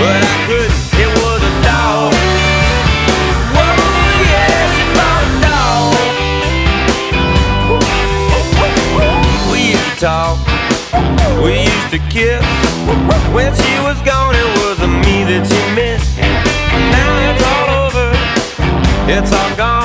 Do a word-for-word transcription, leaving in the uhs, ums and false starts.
but I couldn't. It was a dog. Whoa, yeah, she brought a dog. We used to talk, we used to kiss. When she was gone, it was me that she missed. Now it's all over, it's all gone.